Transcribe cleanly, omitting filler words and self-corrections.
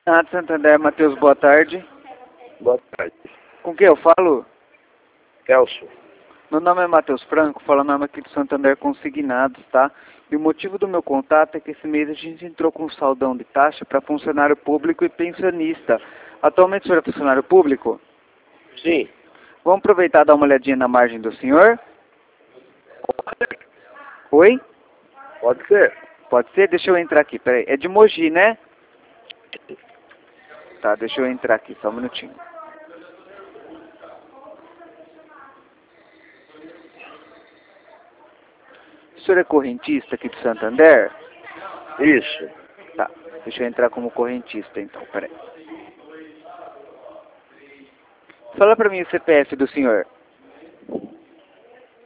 Ah, de Santander, Matheus, boa tarde. Boa tarde. Com quem eu falo? Celso. Meu nome é Matheus Franco, falo nome aqui do Santander Consignados, tá? E o motivo do meu contato é que esse mês a gente entrou com um saldão de taxa para funcionário público e pensionista. Atualmente o senhor é funcionário público? Sim. Vamos aproveitar e dar uma olhadinha na margem do senhor? Oi? Pode ser. Pode ser? Deixa eu entrar aqui, peraí. É de Mogi, né? Tá, deixa eu entrar aqui, só um minutinho. O senhor é correntista aqui de Santander? Isso. Tá, deixa eu entrar como correntista então, peraí. Fala pra mim o CPF do senhor.